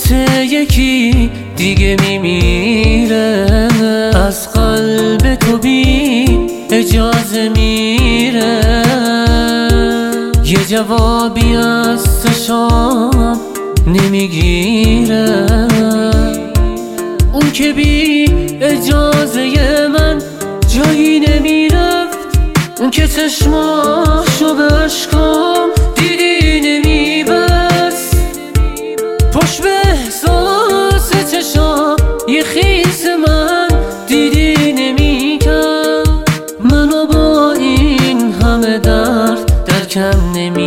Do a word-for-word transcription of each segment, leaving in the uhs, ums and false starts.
واسه یکی دیگه میمیره، از قلب تو بی اجازه میره. یه جوابی از چشام نمیگیره، اون که بی اجازه من جایی نمیرفت، اون که چشماشو به عشقام دیدی نمیبست. پشت به احساس چشام یه خیس من دیدی نمیکرد، منو با این همه درد درکم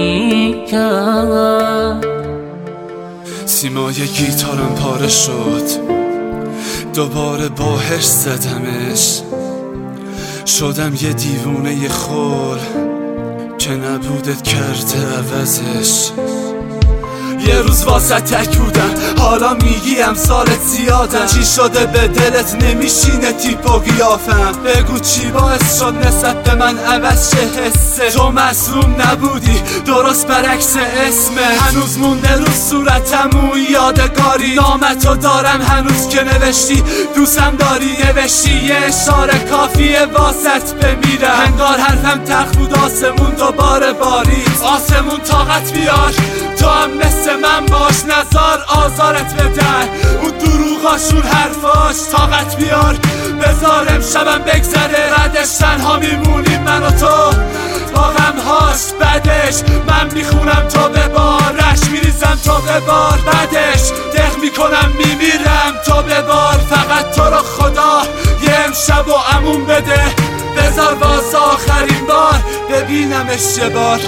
نمیکرد. سیمای گیتارم پاره شد، دوباره باهش زدمش، شدم یه دیوونه خول که نبودت کرده عوضش. یه روز واسه تک بودم، حالا میگی امسالت زیادم. چی شده به دلت نمیشینه تیپ و قیافم؟ بگو چی باعث شد نسبت به من عوض شه حسه؟ تو معصوم نبودی، درست برعکس اسمه. هنوز مونده رو صورتم اون یادگاری، نامتو دارم هنوز که نوشتی دوستم داری. نوشتی یه اشاره کافیه واسط بمیرم، انگار حرفم تخت بود آسمون دوباره بارید. آسمون طاقت بیار، تو هم مثل من باش، نزار آزارت بدن اون دروغاشون حرفاش. طاقت بیار بذار امشبم بگذره، بعدش تنها میمونیم من و تو با غمهاش. بعدش من میخونم تو ببارش، میریزم تو ببار، بعدش دق میکنم میمیرم تو ببار. فقط تو رو خدا یه امشب و امون بده، بذار واسه آخرین بار ببینمش یه بار.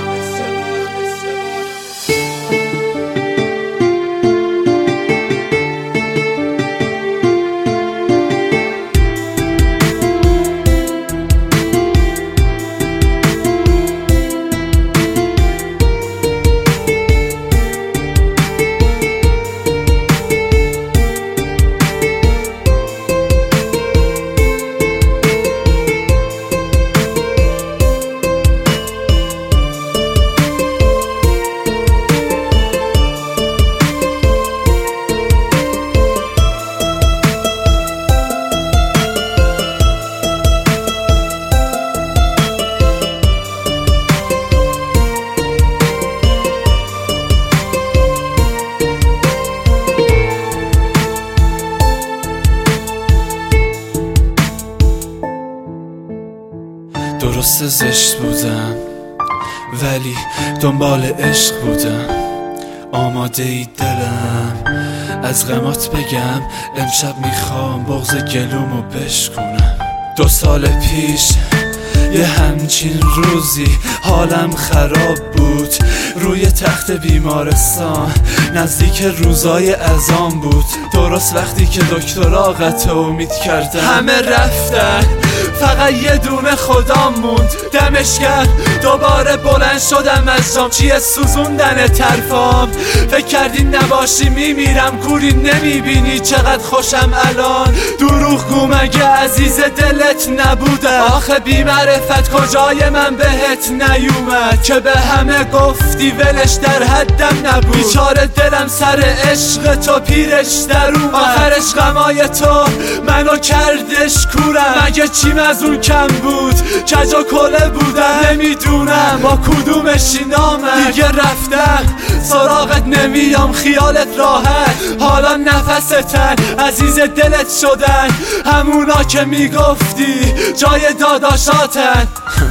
درست زشت بودم ولی دنبال عشق بودم، آماده ای دلم از غمات بگم. امشب میخوام بغض گلومو بشکنم. دو سال پیش یه همچین روزی حالم خراب بود، روی تخت بیمارستان نزدیک روزای اذان بود. درست وقتی که دکترها قطع امید کردن، همه رفتن فقط یه دونه خدا موند. دمش کرد دوباره بلند شدم از جام، چیه سوزوندن طرفام؟ فکر کردی نباشی میمیرم، کوری نمیبینی چقدر خوشم الان؟ دروغ گو مگه عزیز دلت نبوده؟ آخه بی معرفت کجای من بهت نیومد که به همه گفتی ولش در حدم نبود. بیچاره دلم سر عشق تو پیرش در اومد، آخرش غمای تو منو کردش کورم. مگه چیم از اون کم بود؟ کج و کله بودم، نمیدونم با کدومشی نامم. دیگه رفتم سراغت نمیام، خیالت راحت حالا نفستن عزیز دلت شدن همونا که میگفتی جای داداشاتن.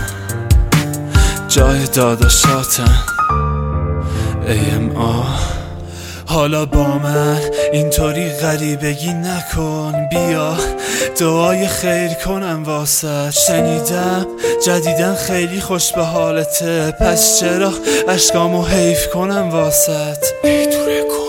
جای داداشاتن ایم آه. حالا با من اینطوری غریبگی نکن، بیا دعای خیر کنم واسه. شنیدم جدیدن خیلی خوش به حالته، پس چرا اشکامو حیف کنم واسه؟